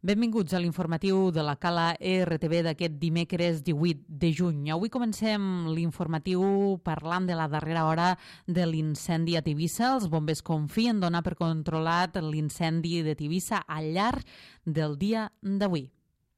Benvinguts a l'informatiu de la Cala RTV d'aquest dimecres 18 de juny. Avui comencem l'informatiu parlant de la darrera hora de l'incendi a Tivissa. Els bombers confien donar per controlat l'incendi de Tivissa al llarg del dia d'avui.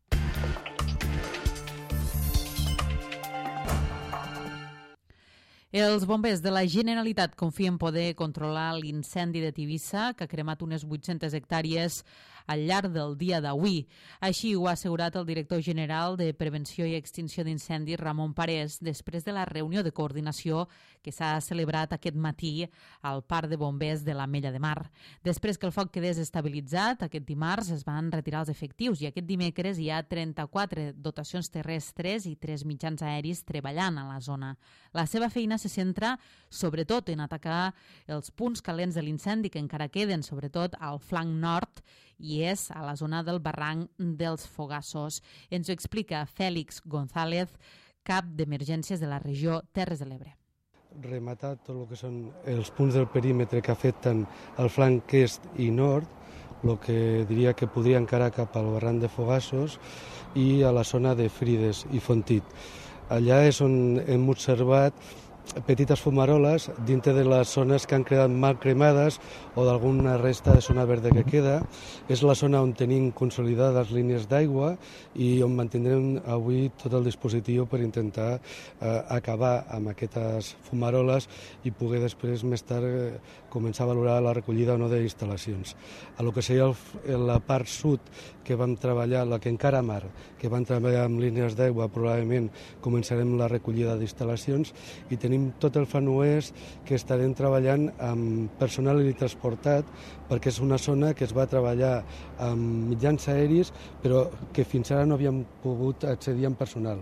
Els bombers de la Generalitat confien poder controlar l'incendi de Tivissa, que ha cremat unes 800 hectàrees al llarg del dia d'avui. Així ho ha assegurat el director general de Prevenció i Extinció d'Incendis, Ramon Parés, després de la reunió de coordinació que s'ha celebrat aquest matí al Parc de Bombers de l'Ametlla de Mar. Després que el foc quedés estabilitzat, aquest dimarts es van retirar els efectius i aquest dimecres hi ha 34 dotacions terrestres i 3 mitjans aeris treballant a la zona. La seva feina se centra sobretot en atacar els punts calents de l'incendi que encara queden, sobretot al flanc nord, i és a la zona del barranc dels Fogassos. Ens ho explica Fèlix González, cap d'emergències de la regió Terres de l'Ebre. Rematar tot el que són els punts del perímetre que afecten el flanc est i nord, el que diria que podria encarar cap al barranc de Fogassos i a la zona de Frides i Fontit. Allà és on hem observat petites fumaroles dintre de les zones que han quedat mal cremades o d'alguna resta de zona verda que queda. És la zona on tenim consolidades línies d'aigua i on mantindrem avui tot el dispositiu per intentar acabar amb aquestes fumaroles i poder després, més tard, començar a valorar la recollida o no d'instal·lacions. A lo que seria la part sud que vam treballar, la que encara a mar, que vam treballar amb línies d'aigua, probablement començarem la recollida d'instal·lacions i tenim tot el flanc oest que estarem treballant amb personal transportat perquè és una zona que es va treballar amb mitjans aeris però que fins ara no havíem pogut accedir amb personal.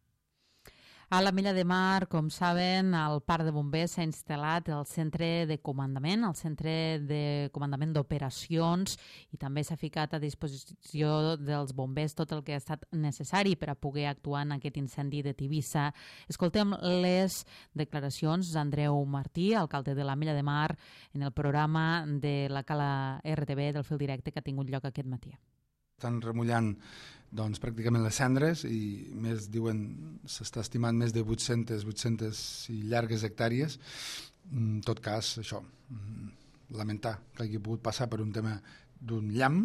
A l'Ametlla de Mar, com saben, al Parc de Bombers s'ha instal·lat el centre de comandament, el centre de comandament d'operacions, i també s'ha ficat a disposició dels bombers tot el que ha estat necessari per a poder actuar en aquest incendi de Tivissa. Escoltem les declaracions d'Andreu Martí, alcalde de l'Ametlla de Mar, en el programa de la Cala RTV del fil directe que ha tingut lloc aquest matí. Estan remullant pràcticament les cendres i més, diuen, s'està estimant més de 800 i llargues hectàrees. En tot cas, això, lamentar que hagi pogut passar per un tema d'un llamp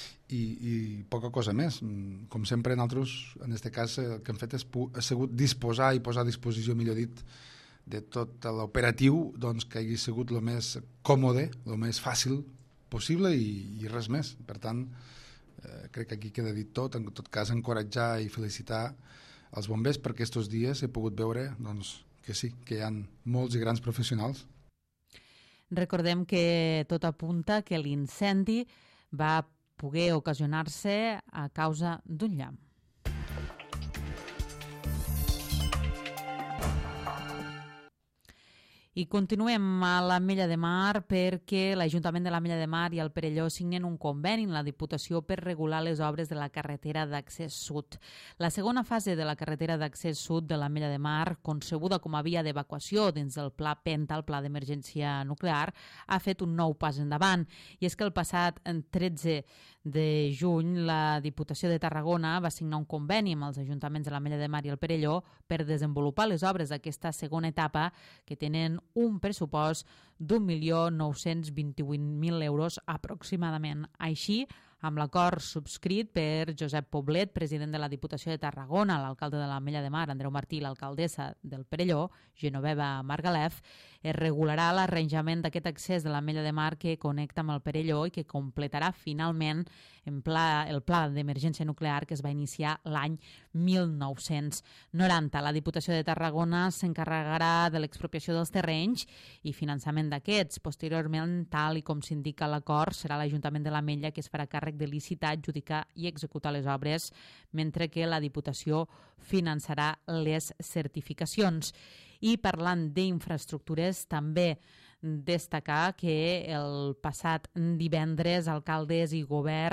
i poca cosa més. Com sempre, nosaltres, en aquest cas, el que hem fet ha sigut disposar i posar a disposició, millor dit, de tot l'operatiu que hagi sigut el més còmode, el més fàcil possible i res més. Per tant, crec que aquí queda dit tot. En tot cas, encoratjar i felicitar els bombers perquè aquests dies he pogut veure que sí, que hi ha molts i grans professionals. Recordem que tot apunta que l'incendi va poder ocasionar-se a causa d'un llamp. I continuem a l'Ametlla de Mar perquè l'Ajuntament de l'Ametlla de Mar i el Perelló signen un conveni amb la Diputació per regular les obres de la carretera d'accés sud. La segona fase de la carretera d'accés sud de l'Ametlla de Mar, concebuda com a via d'evacuació dins del Pla PENTA, el Pla d'Emergència Nuclear, ha fet un nou pas endavant. I és que el passat 13 de juny la Diputació de Tarragona va signar un conveni amb els ajuntaments de l'Ametlla de Mar i el Perelló per desenvolupar les obres d'aquesta segona etapa que tenen un pressupost d'1.928.000 euros aproximadament. Així, amb l'acord subscrit per Josep Poblet, president de la Diputació de Tarragona, l'alcalde de l'Ametlla de Mar, Andreu Martí, i l'alcaldessa del Perelló, Genoveva Margalef, es regularà l'arranjament d'aquest accés de l'Ametlla de Mar que connecta amb el Perelló i que completarà finalment el pla d'emergència nuclear que es va iniciar l'any 1990. La Diputació de Tarragona s'encarregarà de l'expropiació dels terrenys i finançament d'aquests. Posteriorment, tal i com s'indica l'acord, serà l'Ajuntament de l'Ametlla que es farà càrrec de licitar, adjudicar i executar les obres, mentre que la Diputació finançarà les certificacions. I parlant d'infraestructures, també destacar que el passat divendres alcaldes i govern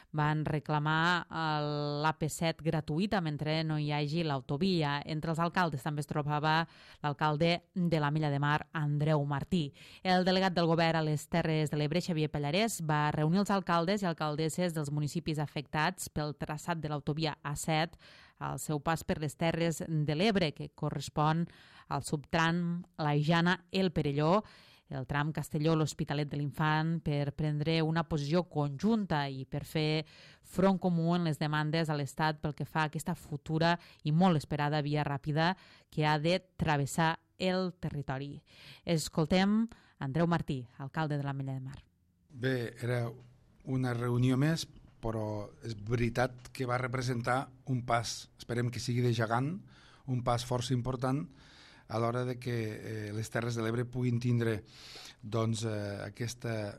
van reclamar l'AP7 gratuïta mentre no hi hagi l'autovia. Entre els alcaldes també es trobava l'alcalde de l'Ametlla de Mar, Andreu Martí. El delegat del govern a les Terres de l'Ebre, Xavier Pallarès, va reunir els alcaldes i alcaldesses dels municipis afectats pel traçat de l'autovia A7 al seu pas per les Terres de l'Ebre, que correspon al subtram La Jana-El Perelló, el tram Castelló-l'Hospitalet de l'Infant, per prendre una posició conjunta i per fer front comú en les demandes a l'Estat pel que fa a aquesta futura i molt esperada via ràpida que ha de travessar el territori. Escoltem Andreu Martí, alcalde de l'Ametlla de Mar. Bé, era una reunió més, però és veritat que va representar un pas, esperem que sigui de gegant, un pas força important a l'hora de que les Terres de l'Ebre puguin tindre doncs, aquesta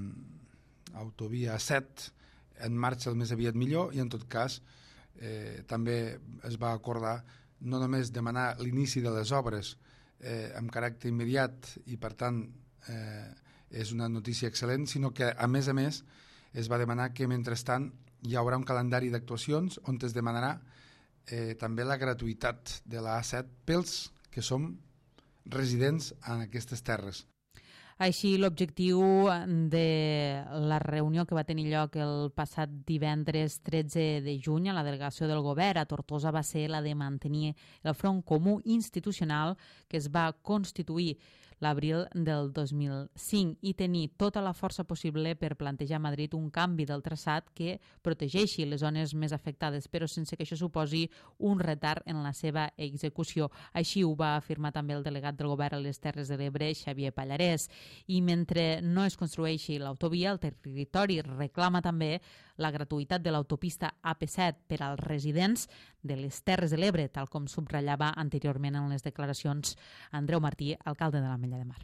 autovia 7 en marxa el més aviat millor, i en tot cas també es va acordar no només demanar l'inici de les obres amb caràcter immediat, i per tant és una notícia excel·lent, sinó que a més es va demanar que mentrestant hi haurà un calendari d'actuacions on es demanarà també la gratuïtat de la A7 pels que som residents en aquestes terres. Així, l'objectiu de la reunió que va tenir lloc el passat divendres 13 de juny a la delegació del govern a Tortosa va ser la de mantenir el front comú institucional que es va constituir l'abril del 2005 i tenir tota la força possible per plantejar a Madrid un canvi del traçat que protegeixi les zones més afectades, però sense que això suposi un retard en la seva execució. Així ho va afirmar també el delegat del govern a les Terres de l'Ebre, Xavier Pallarès. I mentre no es construeixi l'autovia, el territori reclama també la gratuïtat de l'autopista AP7 per als residents de les Terres de l'Ebre, tal com subratllava anteriorment en les declaracions Andreu Martí, alcalde de l'Ametlla de Mar.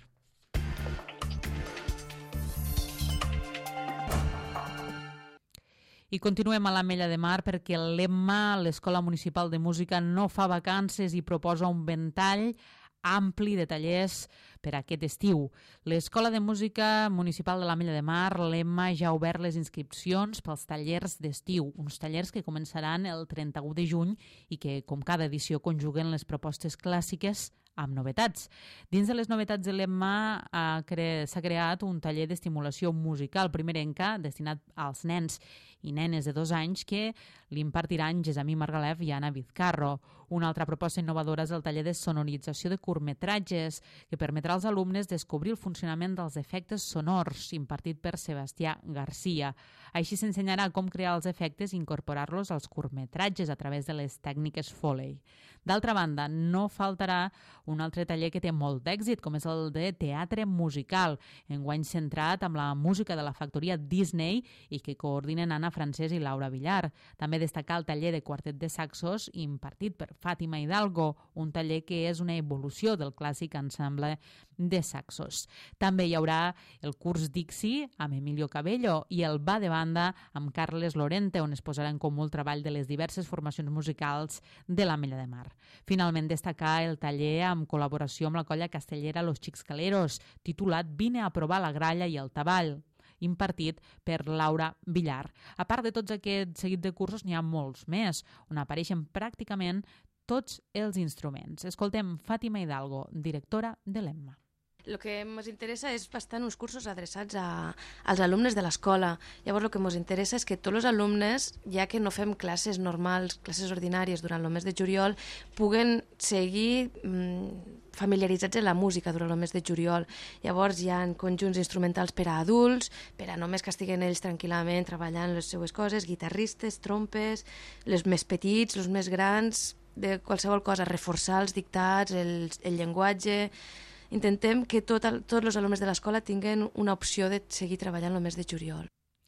I continuem a l'Ametlla de Mar perquè l'EMMA, l'Escola Municipal de Música, no fa vacances i proposa un ventall ampli de tallers per aquest estiu. L'Escola de Música Municipal de l'Ametlla de Mar, l'EMMA, ja ha obert les inscripcions pels tallers d'estiu, uns tallers que començaran el 31 de juny i que, com cada edició, conjuguen les propostes clàssiques amb novetats. Dins de les novetats de l'EMMA s'ha creat un taller d'estimulació musical primerenca destinat als nens i nenes de 2 anys que l'impartiran Gesamí Margalef i Anna Vizcarro. Una altra proposta innovadora és el taller de sonorització de curtmetratges que permetrà als alumnes descobrir el funcionament dels efectes sonors impartit per Sebastià Garcia. Així s'ensenyarà com crear els efectes i incorporar-los als curtmetratges a través de les tècniques Foley. D'altra banda, no faltarà un altre taller que té molt d'èxit, com és el de teatre musical, enguany centrat amb la música de la factoria Disney i que coordinen Anna Francés i Laura Villar. També destacar el taller de quartet de saxos impartit per Fàtima Hidalgo, un taller que és una evolució del clàssic ensemble de saxos. També hi haurà el curs Dixie amb Emilio Cabello i el Va de Banda amb Carles Lorente, on es posarà en comú el treball de les diverses formacions musicals de l'Ametlla de Mar. Finalment, destacar el taller amb col·laboració amb la colla castellera Los Xixcaleros, titulat Vine a provar la gralla i el tabal, impartit per Laura Villar. A part de tots aquests seguit de cursos, n'hi ha molts més, on apareixen pràcticament tots els instruments. Escoltem Fàtima Hidalgo, directora de l'EMMA. El que ens interessa és bastant uns cursos adreçats als alumnes de l'escola. Llavors el que ens interessa és que tots els alumnes, ja que no fem classes normals, classes ordinàries durant el mes de juliol, puguen seguir familiaritzats amb la música durant el mes de juliol. Llavors hi ha conjunts instrumentals per a adults, per a només que estiguen ells tranquil·lament treballant les seues coses, guitarristes, trompes, els més petits, els més grans, de qualsevol cosa, reforçar els dictats, el llenguatge. Intentem que tots els alumnes de l'escola tinguin una opció de seguir treballant el mes de juliol.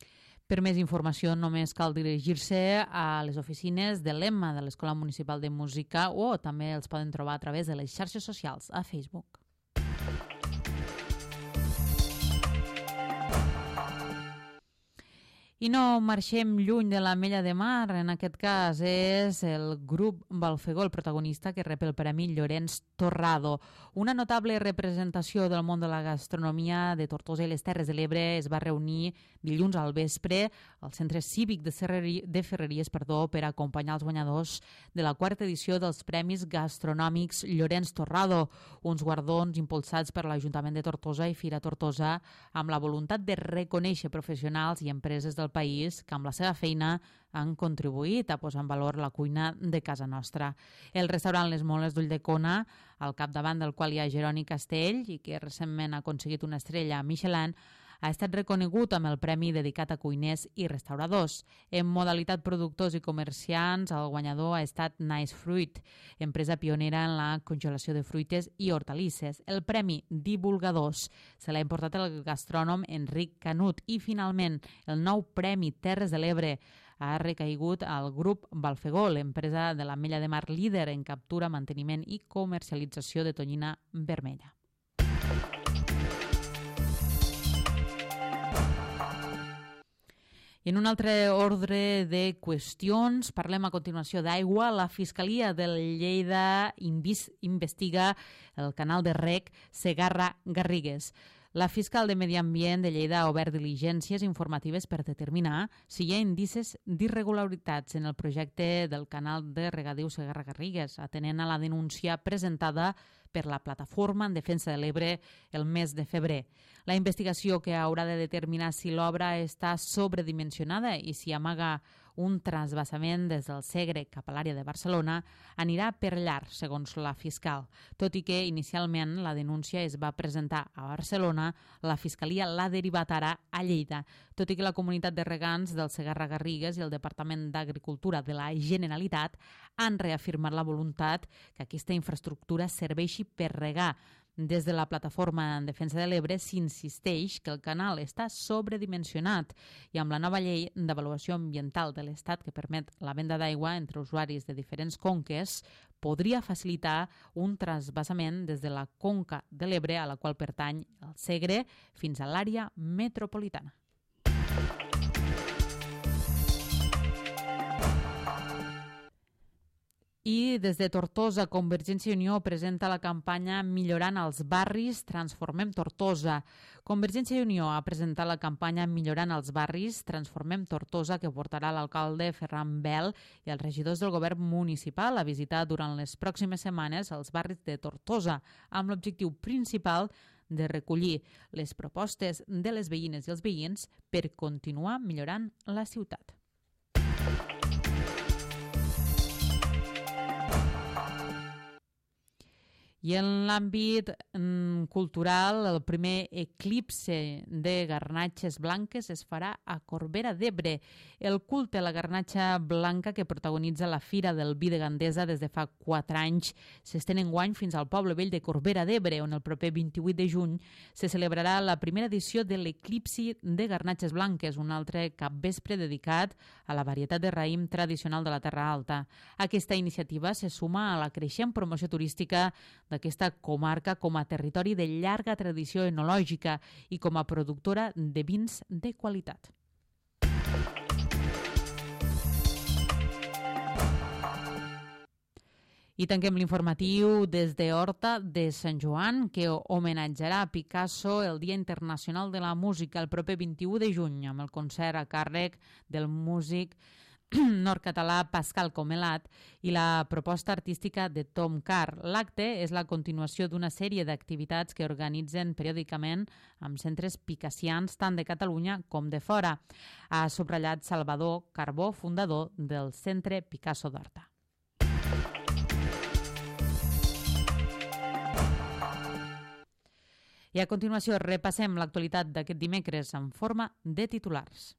Per més informació només cal dirigir-se a les oficines de l'EMMA, de l'Escola Municipal de Música, o també els poden trobar a través de les xarxes socials, a Facebook. I no marxem lluny de l'Ametlla de Mar, en aquest cas és el grup Balfegó, el protagonista que rep el Premi Llorenç Torrado. Una notable representació del món de la gastronomia de Tortosa i les Terres de l'Ebre es va reunir dilluns al vespre al Centre Cívic de Ferreries per acompanyar els guanyadors de la 4ª edició dels Premis Gastronòmics Llorenç Torrado, uns guardons impulsats per l'Ajuntament de Tortosa i Fira Tortosa amb la voluntat de reconèixer professionals i empreses del país que amb la seva feina han contribuït a posar en valor la cuina de casa nostra. El restaurant Les Moles d'Ulldecona, al capdavant del qual hi ha Jeroni Castell i que recentment ha aconseguit una estrella a Michelin, ha estat reconegut amb el premi dedicat a cuiners i restauradors. En modalitat productors i comerciants, el guanyador ha estat Nice Fruit, empresa pionera en la congelació de fruites i hortalisses. El premi Divulgadors se l'ha importat el gastrònom Enric Canut i, finalment, el nou premi Terres de l'Ebre ha recaigut al grup Balfegó, l'empresa de l'Ametlla de Mar líder en captura, manteniment i comercialització de tonyina vermella. I en un altre ordre de qüestions, parlem a continuació d'aigua. La Fiscalia de Lleida investiga el canal de reg Segarra-Garrigues. La fiscal de Medi Ambient de Lleida ha obert diligències informatives per determinar si hi ha indicis d'irregularitats en el projecte del canal de regadiu Segarra-Garrigues, atenent a la denúncia presentada per la Plataforma en Defensa de l'Ebre el mes de febrer. La investigació, que haurà de determinar si l'obra està sobredimensionada i si amaga un transvasament des del Segre cap a l'àrea de Barcelona, anirà per llarg, segons la fiscal. Tot i que inicialment la denúncia es va presentar a Barcelona, la Fiscalia l'ha derivat ara a Lleida, tot i que la comunitat de regants del Segarra-Garrigues i el Departament d'Agricultura de la Generalitat han reafirmat la voluntat que aquesta infraestructura serveixi per regar. Des de la Plataforma en Defensa de l'Ebre s'insisteix que el canal està sobredimensionat i amb la nova llei d'avaluació ambiental de l'Estat que permet la venda d'aigua entre usuaris de diferents conques podria facilitar un transvasament des de la conca de l'Ebre, a la qual pertany el Segre, fins a l'àrea metropolitana. I des de Tortosa, Convergència i Unió presenta la campanya Millorant els barris, transformem Tortosa. Convergència i Unió ha presentat la campanya Millorant els barris, transformem Tortosa, que portarà l'alcalde Ferran Bel i els regidors del govern municipal a visitar durant les pròximes setmanes els barris de Tortosa, amb l'objectiu principal de recollir les propostes de les veïnes i els veïns per continuar millorant la ciutat. I en l'àmbit cultural, el primer eclipse de garnatxes blanques es farà a Corbera d'Ebre. El culte a la garnatxa blanca que protagonitza la Fira del Vi de Gandesa des de fa 4 anys s'estén enguany fins al poble vell de Corbera d'Ebre, on el proper 28 de juny se celebrarà la primera edició de l'eclipsi de garnatxes blanques, un altre capvespre dedicat a la varietat de raïm tradicional de la Terra Alta. Aquesta iniciativa se suma a la creixent promoció turística d'aquesta comarca com a territori de llarga tradició enològica i com a productora de vins de qualitat. I tanquem l'informatiu des de Horta de Sant Joan, que homenatjarà a Picasso el Dia Internacional de la Música el proper 21 de juny, amb el concert a càrrec del músic nord-català Pascal Comelat i la proposta artística de Tom Carr. L'acte és la continuació d'una sèrie d'activitats que organitzen periòdicament amb centres picassians tant de Catalunya com de fora. Ha subratllat Salvador Carbó, fundador del Centre Picasso d'Horta. I a continuació repassem l'actualitat d'aquest dimecres en forma de titulars.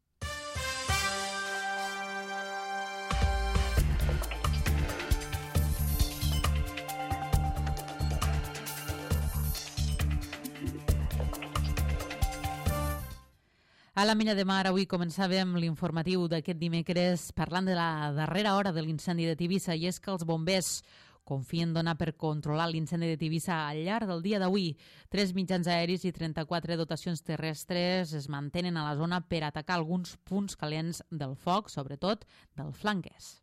A l'Ametlla de Mar avui començàvem l'informatiu d'aquest dimecres parlant de la darrera hora de l'incendi de Tivissa, i és que els bombers confien donar per controlar l'incendi de Tivissa al llarg del dia d'avui. 3 mitjans aeris i 34 dotacions terrestres es mantenen a la zona per atacar alguns punts calents del foc, sobretot del flanc est.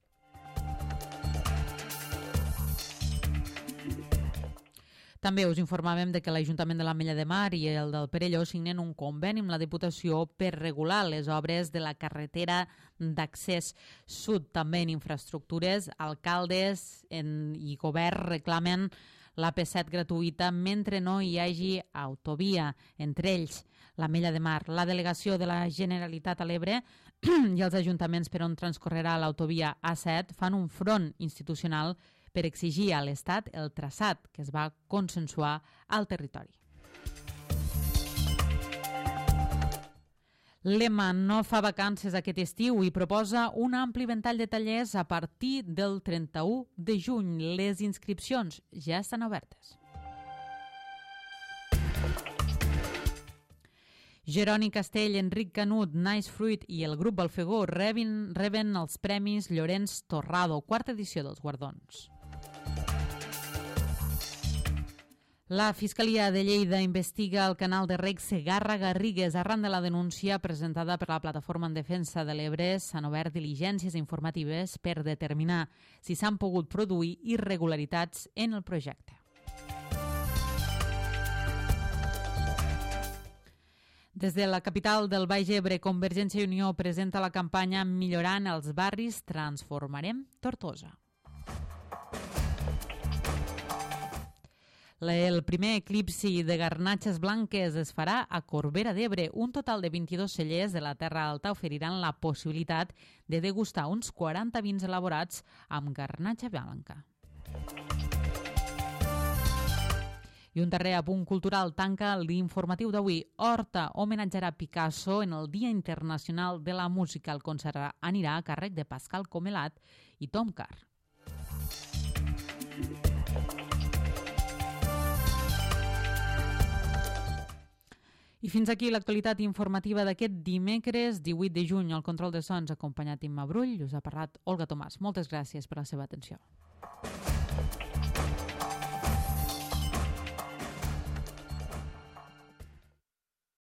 També us informàvem de que l'Ajuntament de l'Ametlla de Mar i el del Perelló signen un conveni amb la Diputació per regular les obres de la carretera d'accés sud. També en infraestructures, alcaldes i govern reclamen l'AP7 gratuïta mentre no hi hagi autovia. Entre ells, l'Ametlla de Mar, la delegació de la Generalitat a l'Ebre i els ajuntaments per on transcorrerà l'autovia A7 fan un front institucional per exigir a l'Estat el traçat que es va consensuar al territori. L'EMA no fa vacances aquest estiu i proposa un ampli ventall de tallers a partir del 31 de juny. Les inscripcions ja estan obertes. Jeroni Castell, Enric Canut, Nice Fruit i el grup Balfegó reben els premis Llorenç Torrado, quarta edició dels guardons. La Fiscalia de Lleida investiga el canal de reg Segarra-Garrigues. Arran de la denúncia presentada per la Plataforma en Defensa de l'Ebre, s'han obert diligències informatives per determinar si s'han pogut produir irregularitats en el projecte. Des de la capital del Baix Ebre, Convergència i Unió presenta la campanya Millorant els barris, transformarem Tortosa. El primer eclipsi de garnatxes blanques es farà a Corbera d'Ebre. Un total de 22 cellers de la Terra Alta oferiran la possibilitat de degustar uns 40 vins elaborats amb garnatxa blanca. I un darrer apunt cultural tanca l'informatiu d'avui. Horta homenatjarà Picasso en el Dia Internacional de la Música. El concert anirà a càrrec de Pascal Comelat i Tom Carr. I fins aquí l'actualitat informativa d'aquest dimecres 18 de juny. Al control de sons acompanyat Imma Brull. Us ha parlat Olga Tomàs. Moltes gràcies per la seva atenció.